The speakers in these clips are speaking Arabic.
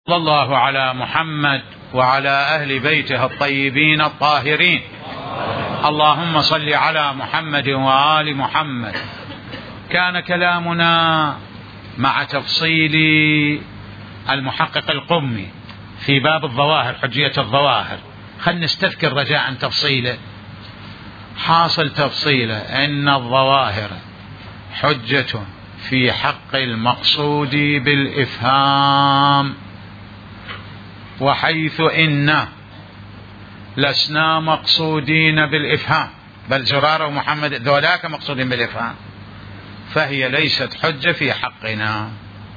صلى الله على محمد وعلى أهل بيته الطيبين الطاهرين. اللهم صل على محمد وآل محمد. كان كلامنا مع تفصيل المحقق القمي في باب الظواهر، حجية الظواهر. خلنا نستذكر رجاء تفصيله. حاصل تفصيله أن الظواهر حجة في حق المقصود بالإفهام، وحيث إن لسنا مقصودين بالإفهام، بل زرارة ومحمد ذولاك مقصودين بالإفهام، فهي ليست حجة في حقنا.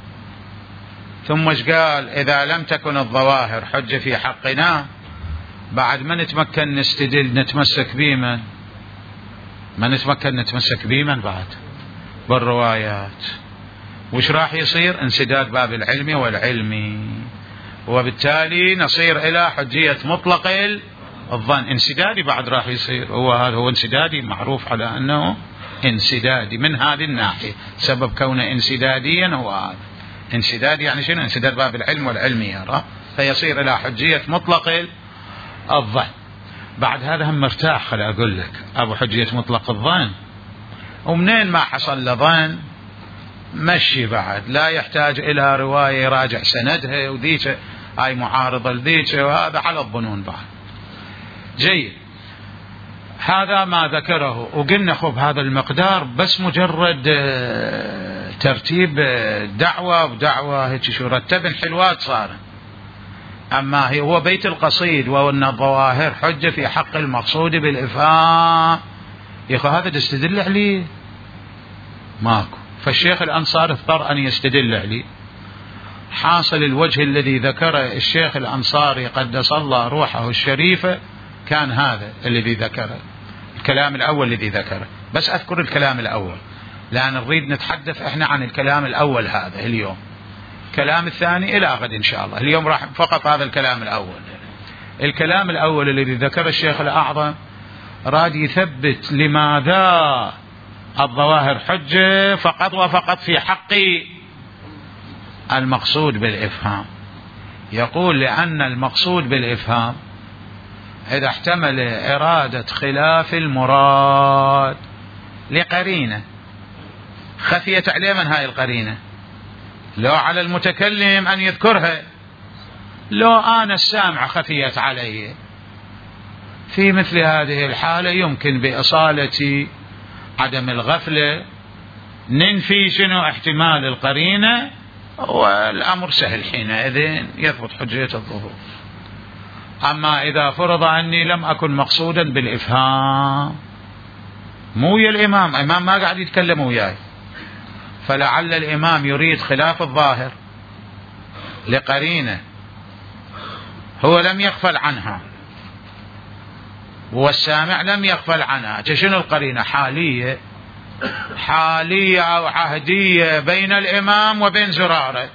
ثم قال إذا لم تكن الظواهر حجة في حقنا، بعد ما نتمكن نستدل نتمسك بمن؟ ما نتمكن نتمسك بمن بعد؟ بالروايات. وش راح يصير؟ انسداد باب العلم والعلمي، وبالتالي نصير إلى حجية مطلق الظن. انسدادي بعد راح يصير، هذا هو انسدادي، معروف على أنه انسدادي من هذه الناحية، سبب كونه انسداديا هو هذا. انسدادي يعني شنو؟ انسداد باب العلم والعلمي يرى، فيصير إلى حجية مطلق الظن. بعد هذا هم مرتاح، خل أقول لك أبو حجية مطلق الظن، ومنين ما حصل لظن مشي بعد، لا يحتاج إلى رواية يراجع سندها وذيك هاي معارضة لذيك، وهذا على الظنون بعد. جيد، هذا ما ذكره. وقلنا خب هذا المقدار بس مجرد ترتيب دعوة ودعوة هيك، شو رتبن حلوات صار. أما هو بيت القصيد وأن الظواهر حجة في حق المقصود بالإفهام، يا أخي هذا تستدل عليه ماكو. فالشيخ الأنصاري اضطر أن يستدل عليه. حاصل الوجه الذي ذكره الشيخ الأنصاري قدس الله روحه الشريفة كان هذا الذي ذكره، الكلام الأول الذي ذكره. بس أذكر الكلام الأول لأن نريد نتحدث إحنا عن الكلام الأول هذا اليوم. الكلام الثاني إلى غد إن شاء الله. اليوم راح فقط هذا الكلام الأول. الكلام الأول الذي ذكره الشيخ الأعظم راد يثبت لماذا الظواهر حجة فقط وفقط في حق المقصود بالإفهام. يقول لأن المقصود بالإفهام إذا احتمل إرادة خلاف المراد لقرينة خفيت عليه، من هاي القرينة؟ لو على المتكلم أن يذكرها، لو أنا السامع خفيت علي، في مثل هذه الحالة يمكن بإصالة عدم الغفلة ننفي شنو احتمال القرينة، والأمر سهل حينئذ يثبت حجية الظهور. أما إذا فرض أني لم أكن مقصودا بالإفهام، مو ويا الإمام ما قاعد يتكلم وياي، فلعل الإمام يريد خلاف الظاهر لقرينة هو لم يغفل عنها والسامع لم يغفل عنها. شنو القرينة؟ حالية أو عهدية بين الإمام وبين زرارة،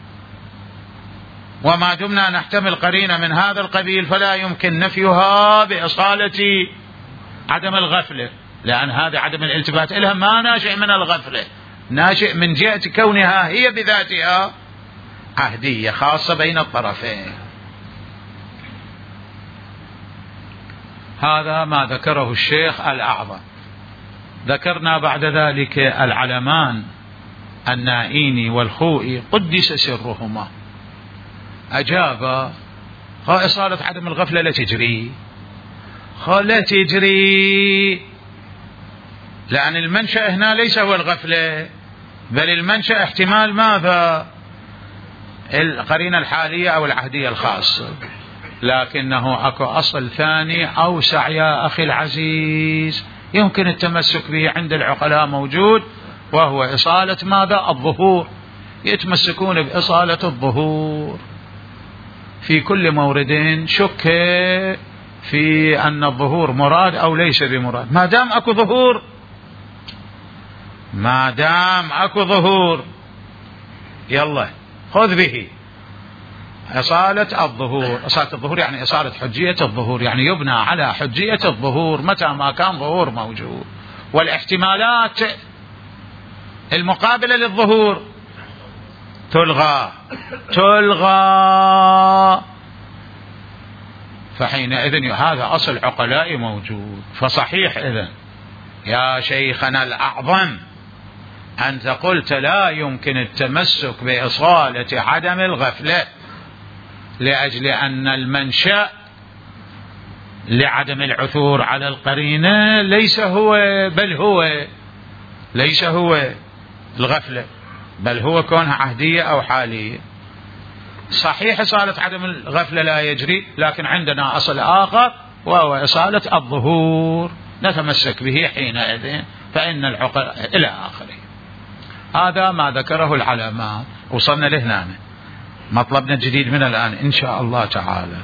وما دمنا نحتمل قرينة من هذا القبيل فلا يمكن نفيها بإصالة عدم الغفلة، لأن هذا عدم الالتفات إلها ما ناشئ من الغفلة، ناشئ من جهة كونها هي بذاتها عهدية خاصة بين الطرفين. هذا ما ذكره الشيخ الأعظم. ذكرنا بعد ذلك العلمان النائيني والخوئي قدس سرهما، أجاب إصالة عدم الغفلة لا تجري، لا تجري، لأن المنشأ هنا ليس هو الغفلة، بل المنشأ احتمال ماذا؟ القرينة الحالية أو العهدية الخاصة. لكنه أكو أصل ثاني أوسع يا أخي العزيز يمكن التمسك به عند العقلاء موجود، وهو إصالة ماذا؟ الظهور. يتمسكون بإصالة الظهور في كل مورد شك في أن الظهور مراد أو ليس بمراد. ما دام أكو ظهور، ما دام أكو ظهور يلا خذ به إصالة الظهور. إصالة الظهور يعني إصالة حجية الظهور، يعني يبنى على حجية الظهور متى ما كان ظهور موجود، والاحتمالات المقابلة للظهور تلغى. فحينئذ هذا أصل عقلائي موجود. فصحيح إذن يا شيخنا الأعظم أنت قلت لا يمكن التمسك بإصالة عدم الغفلة لأجل أن المنشأ لعدم العثور على القرينة ليس هو الغفلة، بل هو كونها عهدية أو حالية. صحيح إصالة عدم الغفلة لا يجري، لكن عندنا أصل آخر وهو إصالة الظهور نتمسك به حينئذ، فإن العقل إلى آخره. هذا ما ذكره العلماء، وصلنا لهنا مطلبنا الجديد من الآن إن شاء الله تعالى.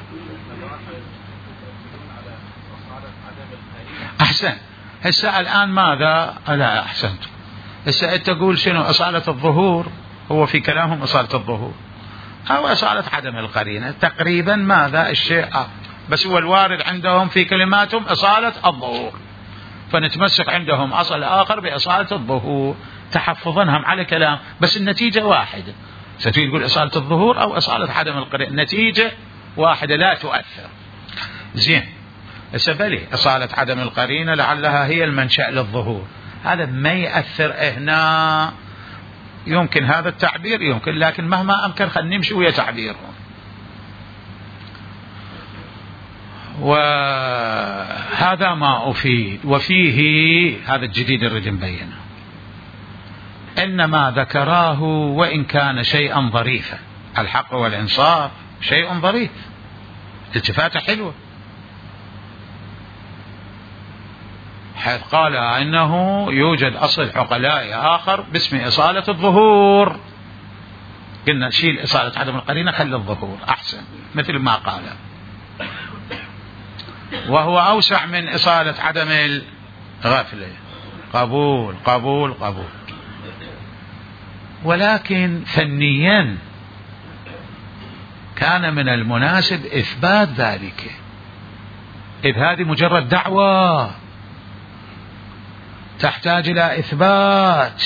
أحسن. هسه الآن ماذا؟ لا أحسنت. هسه أنت تقول شنو إصالة الظهور؟ هو في كلامهم إصالة الظهور أو إصالة عدم القرينة تقريبا ماذا الشيء بس هو الوارد عندهم في كلماتهم إصالة الظهور، فنتمسك عندهم أصل آخر بإصالة الظهور تحفظا هم على كلام، بس النتيجة واحدة. ستريد تقول إصالة الظهور أو إصالة عدم القرينة، النتيجة واحدة لا تؤثر. زين. السبلي إصالة عدم القرينة لعلها هي المنشأ للظهور، هذا ما يأثر هنا. يمكن هذا التعبير يمكن، لكن مهما أمكن خلينا نمشي ويا تعبيرهم. وهذا ما أفيد. وفيه هذا الجديد نريد نبينه، إن ما ذكراه وإن كان شيئا ظريفا، الحق والإنصاف شيء ظريف، التفاتة حلوة، حيث قال إنه يوجد أصل عقلائي آخر باسم إصالة الظهور. قلنا شيل إصالة عدم القرينة خلي الظهور أحسن، مثل ما قال، وهو أوسع من إصالة عدم الغفلة. قبول قبول قبول. ولكن فنيا كان من المناسب إثبات ذلك، إذ هذه مجرد دعوة تحتاج إلى إثبات.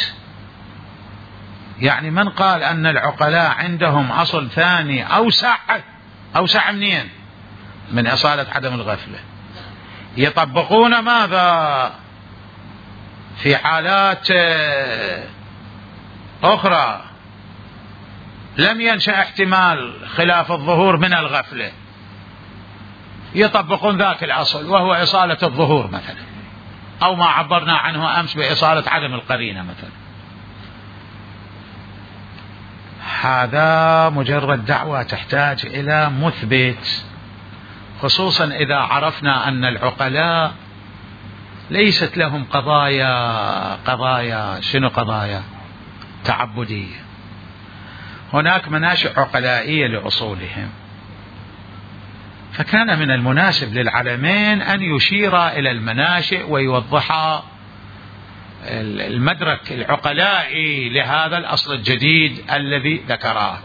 يعني من قال أن العقلاء عندهم أصل ثاني أوسع منين؟ من إصالة عدم الغفلة، يطبقون ماذا في حالات أخرى لم ينشأ احتمال خلاف الظهور من الغفلة، يطبقون ذاك الأصل وهو إصالة الظهور مثلا، أو ما عبرنا عنه أمس بإصالة عدم القرينة مثلا. هذا مجرد دعوة تحتاج إلى مثبت، خصوصا إذا عرفنا أن العقلاء ليست لهم قضايا شنو قضايا تعبدية، هناك مناشئ عقلائية لأصولهم. فكان من المناسب للعلمين أن يشيرا إلى المناشئ ويوضحا المدرك العقلائي لهذا الأصل الجديد الذي ذكراه.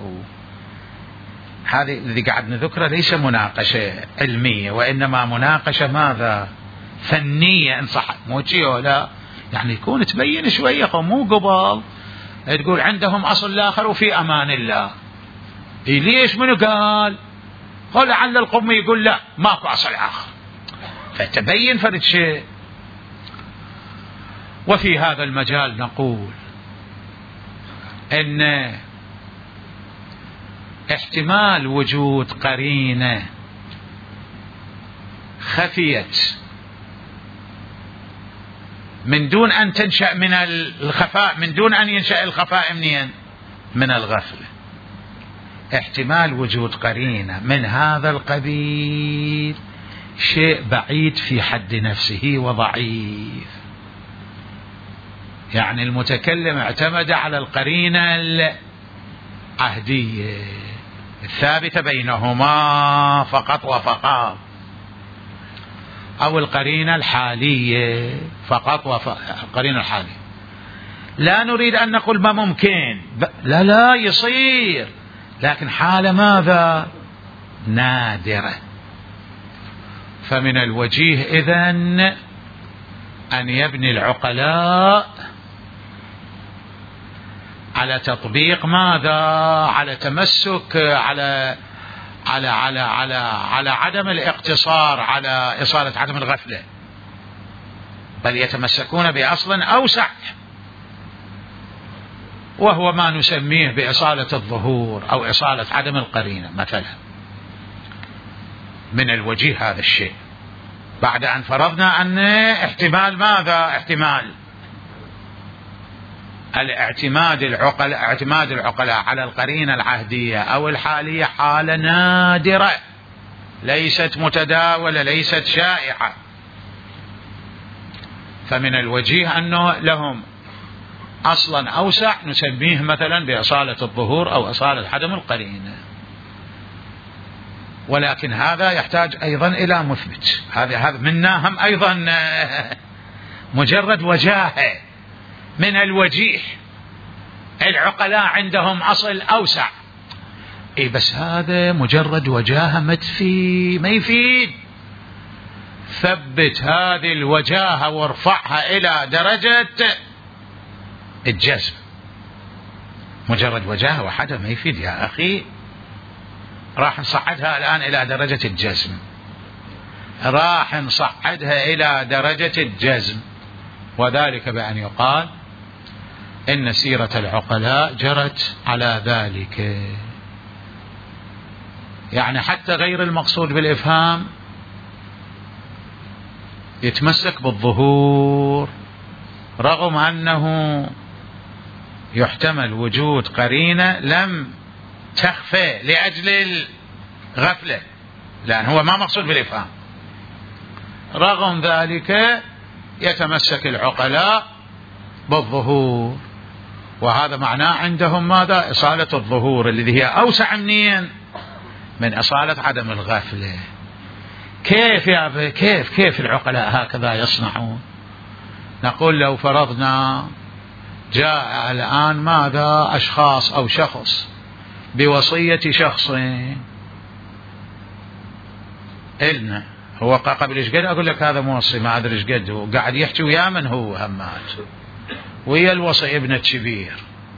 هذه الذي قاعد نذكره ليس مناقشة علمية، وإنما مناقشة ماذا؟ فنية إن صح، مو شيء ولا يعني يكون تبين شوية، مو قبل تقول عندهم أصل آخر وفي أمان الله. ليش؟ منو قال؟ قال لعل القوم يقول لا ماكو أصل آخر، فتبين فرد شيء. وفي هذا المجال نقول إن احتمال وجود قرينة خفيت من دون أن تنشأ من الخفاء، من دون أن ينشأ الخفاء منين؟ من الغفلة. احتمال وجود قرينة من هذا القبيل شيء بعيد في حد نفسه وضعيف. يعني المتكلم اعتمد على القرينة العهدية الثابتة بينهما فقط وفقط، أو القرينة الحالية فقط القرينة الحالية. لا نريد أن نقول ما ممكن، لا يصير، لكن حالة ماذا؟ نادرة. فمن الوجيه إذن أن يبني العقلاء على تطبيق ماذا؟ على تمسك، على عدم الاقتصار على إصالة عدم الغفلة، بل يتمسكون بأصل أوسع، وهو ما نسميه بإصالة الظهور أو إصالة عدم القرينة مثلا. من الوجيه هذا الشيء بعد أن فرضنا أن احتمال ماذا؟ احتمال اعتماد العقلاء على القرينة العهدية أو الحالية حالة نادرة ليست متداولة ليست شائعة، فمن الوجيه أنه لهم أصلا أوسع نسميه مثلا بإصالة الظهور أو إصالة عدم القرينة. ولكن هذا يحتاج أيضا إلى مثبت. هذا منا هم أيضا مجرد وجاهة من الوجيه، العقلاء عندهم أصل أوسع، بس هذا مجرد وجاهة ما يفيد. ثبت هذه الوجاهة وارفعها إلى درجة الجزم. مجرد وجاهة وحدها ما يفيد يا أخي، راح نصعدها الآن إلى درجة الجزم، راح نصعدها إلى درجة الجزم، وذلك بأن يقال إن سيرة العقلاء جرت على ذلك. يعني حتى غير المقصود بالإفهام يتمسك بالظهور رغم أنه يحتمل وجود قرينة لم تخفى لأجل الغفلة، لأن هو ما مقصود بالإفهام. رغم ذلك يتمسك العقلاء بالظهور، وهذا معناه عندهم ماذا؟ إصالة الظهور الذي هي أوسع من إصالة عدم الغفلة. كيف يا أبي؟ كيف العقلاء هكذا يصنعون؟ نقول لو فرضنا جاء الآن ماذا؟ أشخاص أو شخص بوصية شخص إلنا، هو قبل إيش قد أقول لك هذا موصي ما أدري إيش قد، وقاعد يحكي ويا من هو همات ويا الوصي ابنة شبير،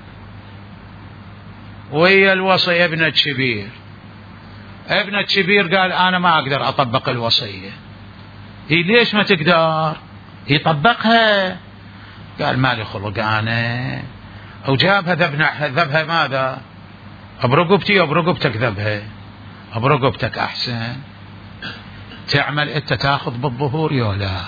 ويا الوصي ابنة شبير. ابنة شبير قال أنا ما أقدر أطبق الوصية. هي ليش ما تقدر؟ هي طبقها. قال مالي خلق أنا، وجابها ذبها ماذا؟ برقبتي وبرقبتك ذبها، برقبتك أحسن. تعمل أنت تأخذ بالظهور يا لا،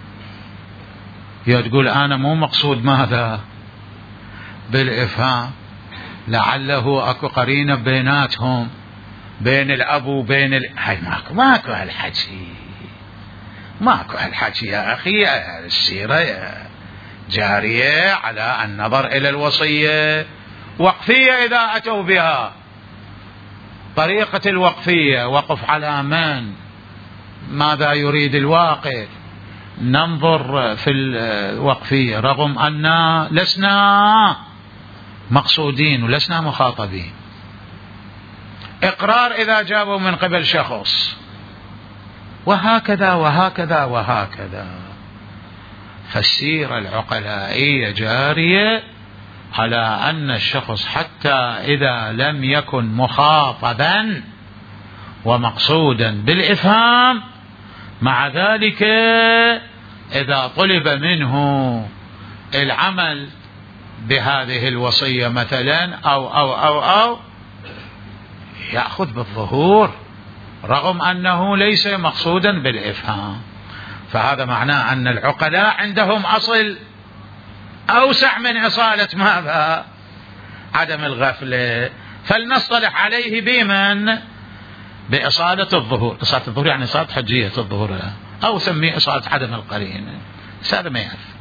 يا تقول أنا مو مقصود ماذا؟ بالإفهام، لعله أكو قرينة بيناتهم بين الأب وبين هاي ماكو هالحكي، ماكو هالحكي يا أخي. السيرة جارية على النظر إلى الوصية وقفية إذا أتوا بها. طريقة الوقفية وقف على من؟ ماذا يريد الواقع؟ ننظر في الوقفية رغم أن لسنا مقصودين ولسنا مخاطبين. إقرار إذا جابوا من قبل شخص، وهكذا وهكذا وهكذا. فالسيرة العقلائية جارية على أن الشخص حتى إذا لم يكن مخاطبا ومقصودا بالإفهام، مع ذلك إذا طلب منه العمل بهذه الوصية مثلا أو يأخذ بالظهور رغم أنه ليس مقصودا بالإفهام. فهذا معناه أن العقلاء عندهم أصل أوسع من إصالة ماذا؟ عدم الغفلة. فلنصطلح عليه بمن؟ بإصالة الظهور. إصالة الظهور يعني إصالة حجية الظهور، أو سميه إصالة عدم القرينة، بس هذا ما يعرف.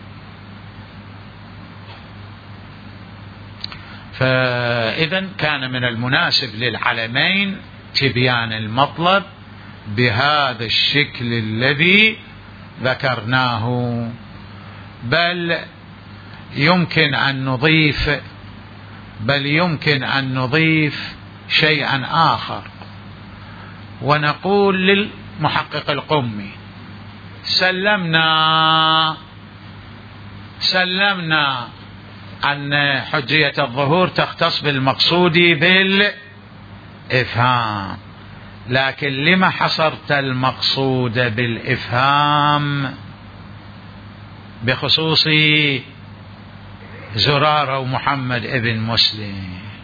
فإذا كان من المناسب للعلمين تبيان المطلب بهذا الشكل الذي ذكرناه، بل يمكن أن نضيف شيئا آخر ونقول للمحقق القمي سلمنا أن حجية الظهور تختص بالمقصود بالإفهام، لكن لما حصرت المقصود بالإفهام بخصوص زرارة ومحمد ابن مسلم؟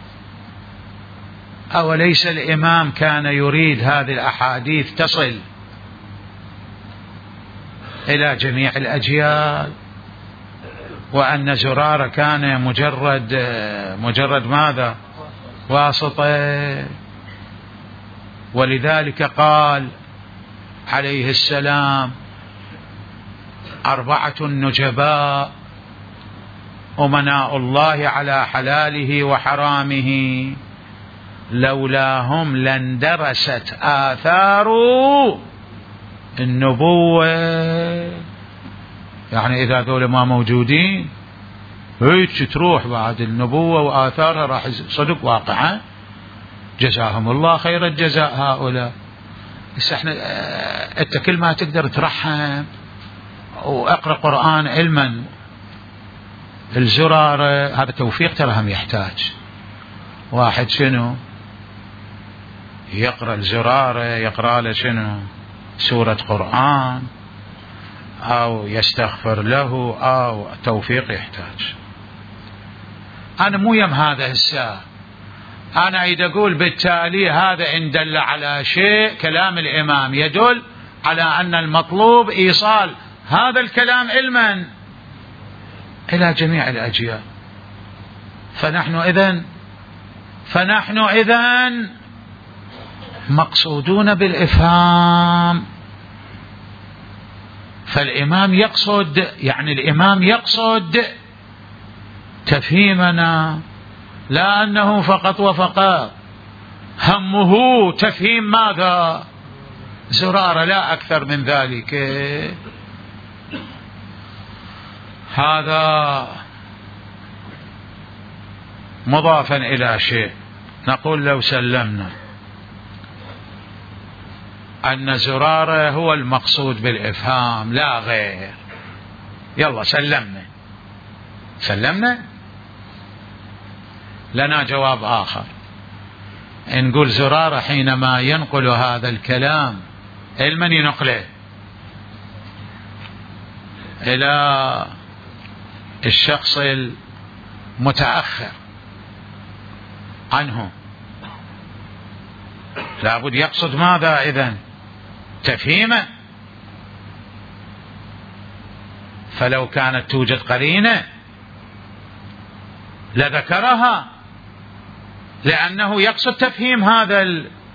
أوليس الإمام كان يريد هذه الأحاديث تصل إلى جميع الأجيال، وأن زرارة كان مجرد ماذا؟ واسطة. ولذلك قال عليه السلام 4 نجباء أمناء الله على حلاله وحرامه لولاهم لاندرست آثار النبوة. يعني إذا ذول ما موجودين هيك تروح بعد النبوة وآثارها راح صدق واقعا. جزاهم الله خير الجزاء هؤلاء. بس احنا انت كل ما تقدر ترحم واقرأ قرآن علما. الزرار هذا توفيق ترهم يحتاج واحد شنو يقرأ الزرار، يقرأ له شنو سورة قرآن أو يستغفر له أو توفيق يحتاج. أنا مو يم هذا الساعة، أنا عيد أقول بالتالي هذا إن دل على شيء كلام الإمام يدل على أن المطلوب إيصال هذا الكلام علما إلى جميع الأجيال. فنحن إذن مقصودون بالإفهام. فالإمام يقصد، يعني الإمام يقصد تفهيمنا، لا أنه فقط وفقط همه تفهيم ماذا؟ زرارة، لا أكثر من ذلك. هذا مضافا إلى شيء. نقول لو سلمنا أن زرارة هو المقصود بالإفهام لا غير، يلا سلمنا لنا جواب آخر. نقول زرارة حينما ينقل هذا الكلام علما ينقله إلى الشخص المتأخر عنه، لابد يقصد ماذا إذن؟ تفهيمه. فلو كانت توجد قرينة لذكرها، لأنه يقصد تفهيم هذا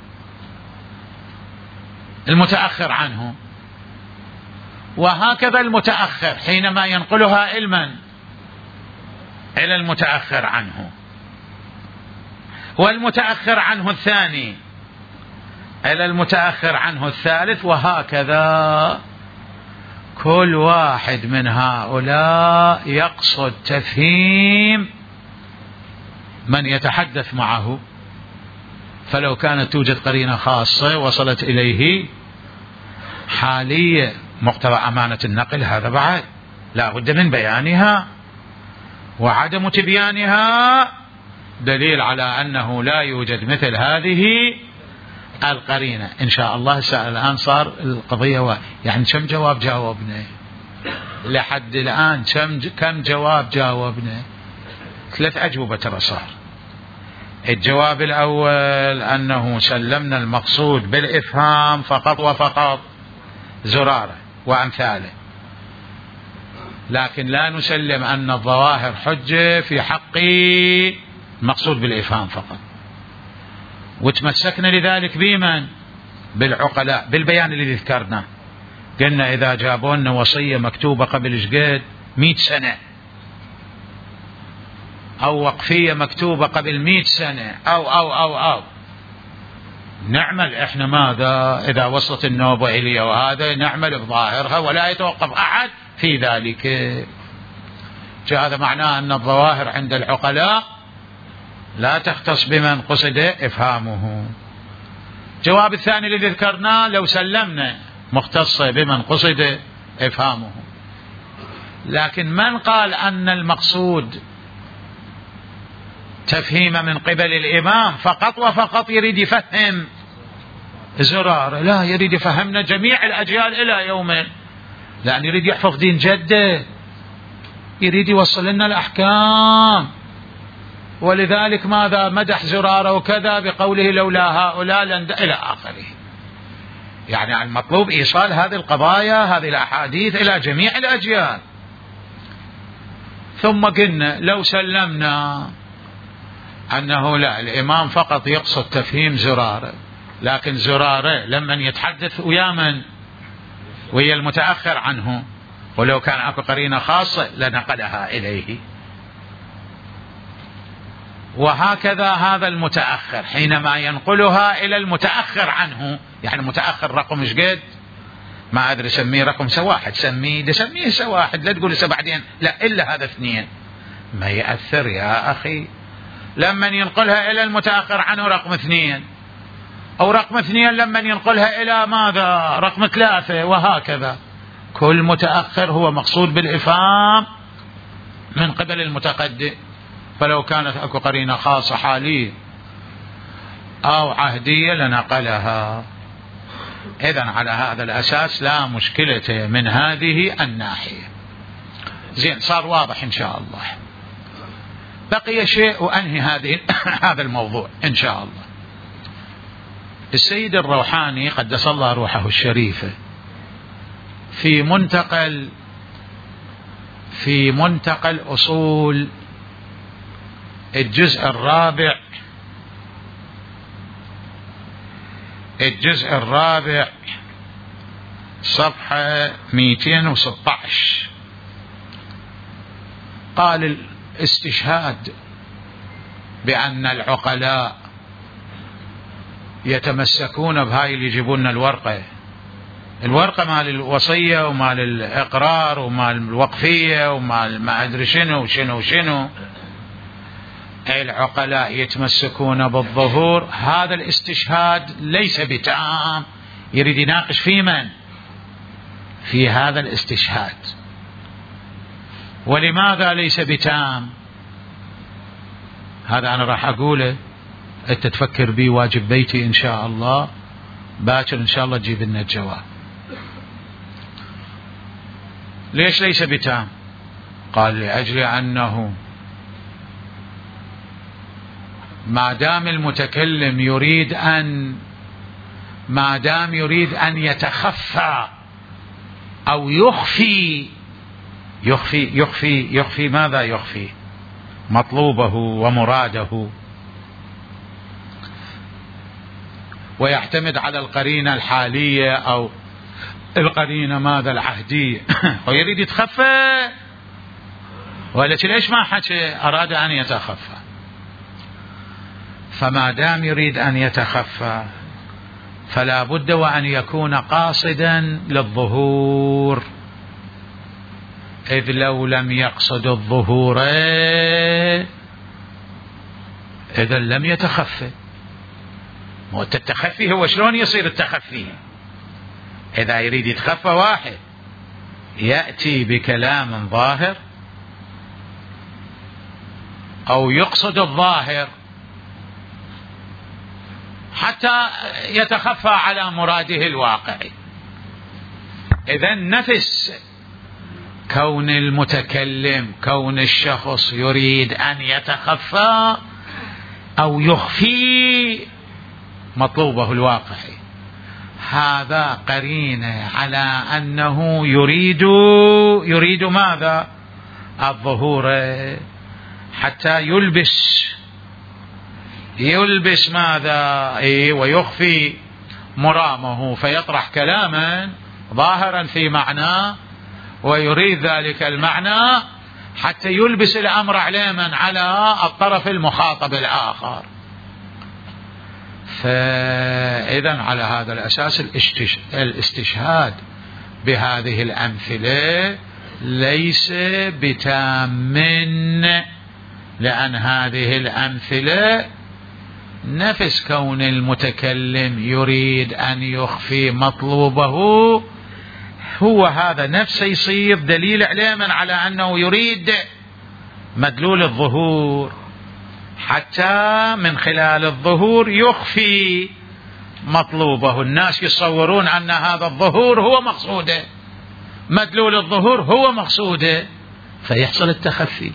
المتأخر عنه. وهكذا المتأخر حينما ينقلها علما إلى المتأخر عنه، والمتأخر عنه الثاني إلى المتأخر عنه الثالث، وهكذا كل واحد من هؤلاء يقصد تفهيم من يتحدث معه. فلو كانت توجد قرينة خاصة وصلت إليه حالية مقتضى أمانة النقل، هذا بعد لا بد من بيانها، وعدم تبيانها دليل على أنه لا يوجد مثل هذه القرينة. إن شاء الله الآن صار القضية يعني كم جواب جاوبنا لحد الآن؟ كم جواب جاوبنا؟ 3 أجوبة ترى صار. الجواب الأول أنه سلمنا المقصود بالإفهام فقط وفقط زرارة وأمثاله، لكن لا نسلم أن الظواهر حجة في حق المقصود بالإفهام فقط. وتمسكنا لذلك بمن؟ بالعقلاء، بالبيان اللي ذكرنا. قلنا إذا جابوا لنا وصية مكتوبة قبل شقد 100 سنة أو وقفية مكتوبة قبل 100 سنة أو نعمل إحنا ماذا إذا وصلت النوبة إلي وهذا نعمل بظاهرها ولا يتوقف أحد في ذلك. هذا معناه أن الظواهر عند العقلاء لا تختص بمن قصد إفهامه. جواب الثاني الذي ذكرناه لو سلمنا مختصة بمن قصد إفهامه، لكن من قال أن المقصود تفهيم من قبل الإمام فقط وفقط يريد يفهم زرارة، لا، يريد يفهمنا جميع الأجيال إلى يومين، لأن يريد يحفظ دين جده، يريد يوصل لنا الأحكام. ولذلك ماذا مدح زرارة وكذا بقوله لولا هؤلاء إلى آخره. يعني المطلوب إيصال هذه القضايا، هذه الأحاديث إلى جميع الأجيال. ثم قلنا لو سلمنا أنه لا، الإمام فقط يقصد تفهيم زرارة، لكن زرارة لما يتحدث ويا من؟ ويا المتأخر عنه، ولو كان أكو قرينة خاصة لنقلها إليه. وهكذا هذا المتأخر حينما ينقلها إلى المتأخر عنه، يعني المتأخر رقم ايش قد؟ ما أدري، سميه رقم سواحد، سميه سواحد، لا تقول بعدين لا إلا هذا 2، ما يأثر يا أخي. لما ينقلها إلى المتأخر عنه رقم 2، أو رقم 2 لما ينقلها إلى ماذا؟ رقم 3، وهكذا. كل متأخر هو مقصود بالإفهام من قبل المتقدم. فلو كانت أكو قرينة خاصة حالية أو عهدية لنقلها. إذن على هذا الأساس لا مشكلة من هذه الناحية. زين، صار واضح إن شاء الله. بقي شيء وأنهي هذا الموضوع إن شاء الله. السيد الروحاني قدس الله روحه الشريفة في منتقى الأصول الجزء الرابع صفحة 216 قال الاستشهاد بأن العقلاء يتمسكون بهاي اللي يجيبون الورقة مال الوصية ومال الإقرار ومال الوقفية ومال ما أدري شنو. العقلاء يتمسكون بالظهور. هذا الاستشهاد ليس بتام، يريد يناقش في من؟ في هذا الاستشهاد. ولماذا ليس بتام؟ هذا أنا راح أقوله، أنت تفكر بي، واجب بيتي إن شاء الله، باكر إن شاء الله تجيب لنا الجواب. ليش ليس بتام؟ قال لأجل أنه ما دام المتكلم يريد أن يتخفى أو يخفي ماذا يخفي؟ مطلوبه ومراده، ويعتمد على القرينة الحالية أو القرينة ماذا العهدية ويريد يتخفى، ولا ليش ما حكى أراد أن يتخفى؟ فما دام يريد أن يتخفى فلا بد وأن يكون قاصدا للظهور، إذ لو لم يقصد الظهور إذا لم يتخفى. التخفي هو شلون يصير التخفي؟ إذا يريد يتخفى واحد يأتي بكلام ظاهر أو يقصد الظاهر حتى يتخفى على مراده الواقعي. إذا نفس كون المتكلم، كون الشخص يريد أن يتخفى أو يخفي مطلوبه الواقعي، هذا قرينة على أنه يريد ماذا؟ الظهور، حتى يلبس ماذا؟ ويخفي مرامه، فيطرح كلاما ظاهرا في معناه ويريد ذلك المعنى حتى يلبس الأمر عليما على الطرف المخاطب الآخر. فإذا على هذا الأساس الاستشهاد بهذه الأمثلة ليس بتام، لأن هذه الأمثلة نفس كون المتكلم يريد أن يخفي مطلوبه، هو هذا نفسه يصير دليل عليما على أنه يريد مدلول الظهور، حتى من خلال الظهور يخفي مطلوبه. الناس يتصورون أن هذا الظهور هو مقصوده، مدلول الظهور هو مقصوده، فيحصل التخفي.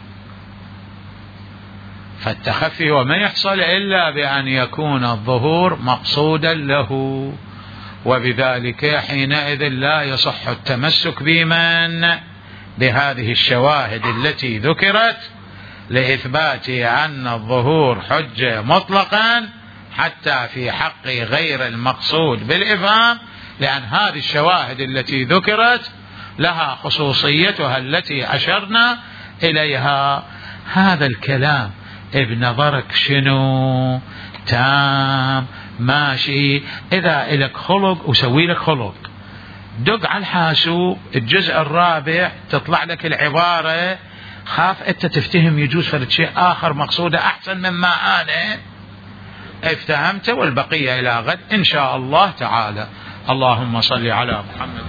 فالتخفي وما يحصل إلا بأن يكون الظهور مقصودا له، وبذلك حينئذ لا يصح التمسك بهذه الشواهد التي ذكرت لإثبات أن الظهور حجة مطلقا حتى في حق غير المقصود بالإفهام، لأن هذه الشواهد التي ذكرت لها خصوصيتها التي أشرنا إليها. هذا الكلام بنظرك شنو؟ تام ماشي. إذا إلك خلق وسوي لك خلق، دق على الحاسوب الجزء الرابع تطلع لك العبارة، خاف أنت تفتهم يجوز فرد شيء آخر مقصودة أحسن مما أنا افتهمت، والبقية إلى غد إن شاء الله تعالى. اللهم صل على محمد.